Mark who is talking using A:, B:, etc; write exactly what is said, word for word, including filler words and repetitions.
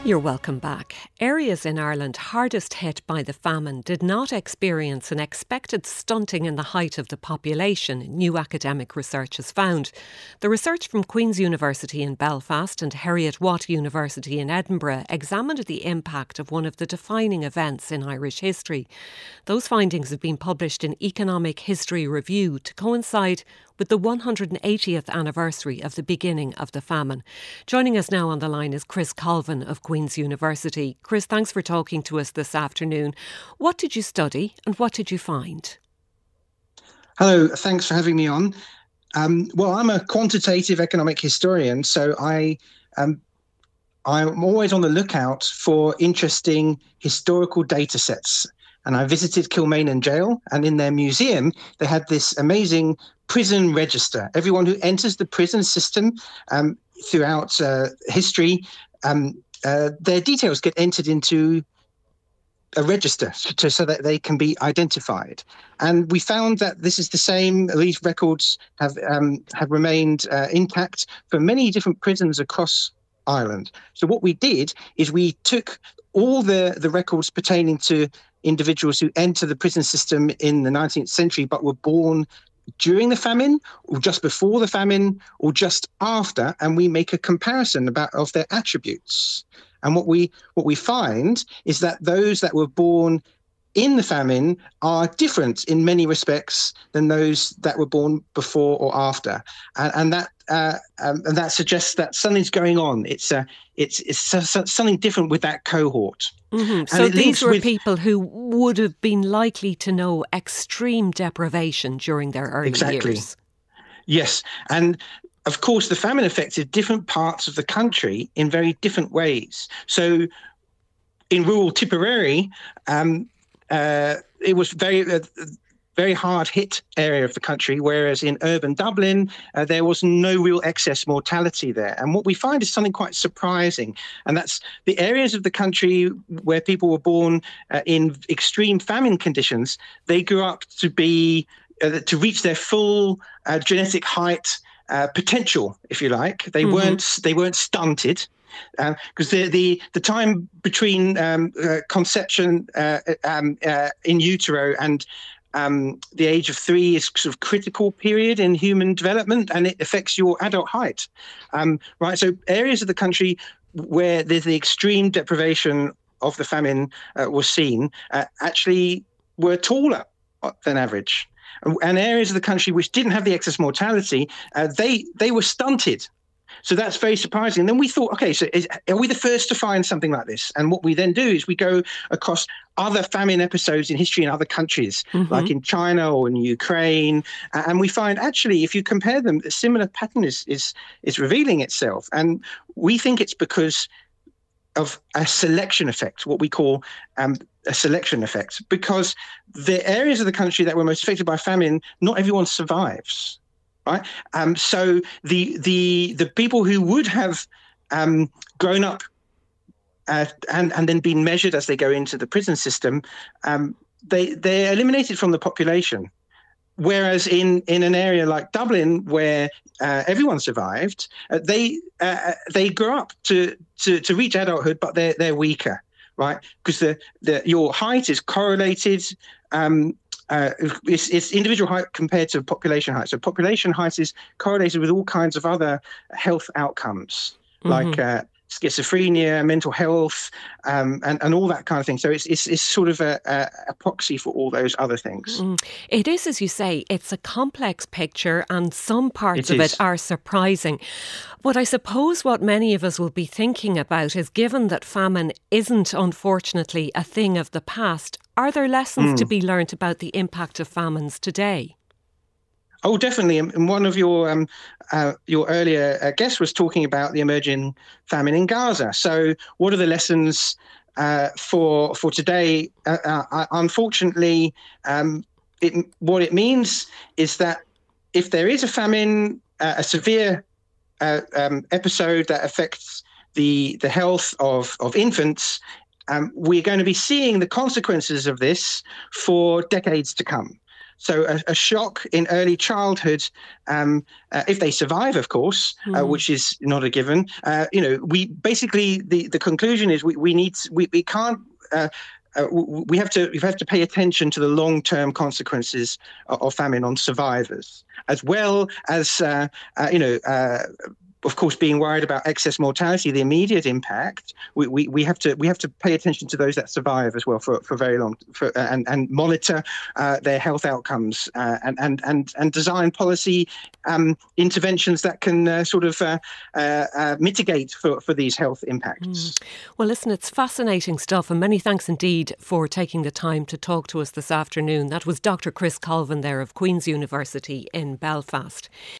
A: You're welcome back. Areas in Ireland hardest hit by the famine did not experience an expected stunting in the height of the population, new academic research has found. The research from Queen's University in Belfast and Heriot-Watt University in Edinburgh examined the impact of one of the defining events in Irish history. Those findings have been published in Economic History Review to coincide with the one hundred eightieth anniversary of the beginning of the famine. Joining us now on the line is Chris Colvin of Queen's University. Chris, thanks for talking to us this afternoon. What did you study and what did you find?
B: Hello, thanks for having me on. Um, well, I'm a quantitative economic historian, so I, um, I'm always on the lookout for interesting historical data sets. And I visited Kilmainham Jail, and in their museum, they had this amazing prison register. Everyone who enters the prison system um, throughout uh, history, um, uh, their details get entered into a register to, so that they can be identified. And we found that this is the same. These records have um, have remained uh, intact for many different prisons across Ireland. So what we did is we took all the, the records pertaining to individuals who enter the prison system in the nineteenth century but were born during the famine or just before the famine or just after, and we make a comparison about of their attributes. And what we what we find is that those that were born in the famine are different in many respects than those that were born before or after, and, and that uh, um, and that suggests that something's going on. It's uh, it's it's something different with that cohort.
A: Mm-hmm. So these were with... people who would have been likely to know extreme deprivation during their early
B: exactly.
A: years.
B: Yes, and of course the famine affected different parts of the country in very different ways. So in rural Tipperary, um, uh, it was very uh, very hard hit area of the country, whereas in urban Dublin, uh, there was no real excess mortality there. And what we find is something quite surprising, and that's the areas of the country where people were born uh, in extreme famine conditions, they grew up to be, uh, to reach their full uh, genetic height uh, potential, if you like. They mm-hmm. weren't, they weren't stunted. Because uh, the, the the time between um, uh, conception uh, um, uh, in utero and um, the age of three is sort of critical period in human development, and it affects your adult height. Um, right, so areas of the country where there's the extreme deprivation of the famine uh, was seen uh, actually were taller than average, and areas of the country which didn't have the excess mortality, uh, they they were stunted. So that's very surprising. And then we thought, okay, so is, are we the first to find something like this? And what we then do is we go across other famine episodes in history in other countries, mm-hmm. like in China or in Ukraine. And we find actually, if you compare them, a similar pattern is, is, is revealing itself. And we think it's because of a selection effect, what we call um, a selection effect, because the areas of the country that were most affected by famine, not everyone survives. Right. Um, so the the the people who would have um, grown up uh, and and then been measured as they go into the prison system, um, they they're eliminated from the population. Whereas in, in an area like Dublin, where uh, everyone survived, uh, they uh, they grew up to, to to reach adulthood, but they're they're weaker, right? Because the the your height is correlated. Um, Uh, it's, it's individual height compared to population height. So population height is correlated with all kinds of other health outcomes, mm-hmm. like uh, schizophrenia, mental health, um, and, and all that kind of thing. So it's it's, it's sort of a, a, a proxy for all those other things.
A: Mm. It is, as you say, it's a complex picture, and some parts
B: it
A: of
B: is.
A: it are surprising. But I suppose what many of us will be thinking about is, given that famine isn't, unfortunately, a thing of the past, are there lessons mm. to be learnt about the impact of famines today?
B: Oh, definitely. And one of your um, uh, your earlier uh, guests was talking about the emerging famine in Gaza. So what are the lessons uh, for for today? Uh, uh, unfortunately, um, it, what it means is that if there is a famine, uh, a severe uh, um, episode that affects the the health of, of infants, Um, we're going to be seeing the consequences of this for decades to come. So a, a shock in early childhood, um, uh, if they survive, of course, mm. uh, which is not a given. Uh, you know, we basically the, the conclusion is we we need we we can't. Uh, Uh, we have to we have to pay attention to the long-term consequences of, of famine on survivors, as well as uh, uh, you know. Uh, Of course, being worried about excess mortality, the immediate impact, we, we, we have to we have to pay attention to those that survive as well for, for very long, for, and and monitor uh, their health outcomes uh, and and and and design policy um, interventions that can uh, sort of uh, uh, uh, mitigate for, for these health impacts.
A: Mm. Well, listen, it's fascinating stuff, and many thanks indeed for taking the time to talk to us this afternoon. That was Doctor Chris Colvin there of Queen's University in Belfast.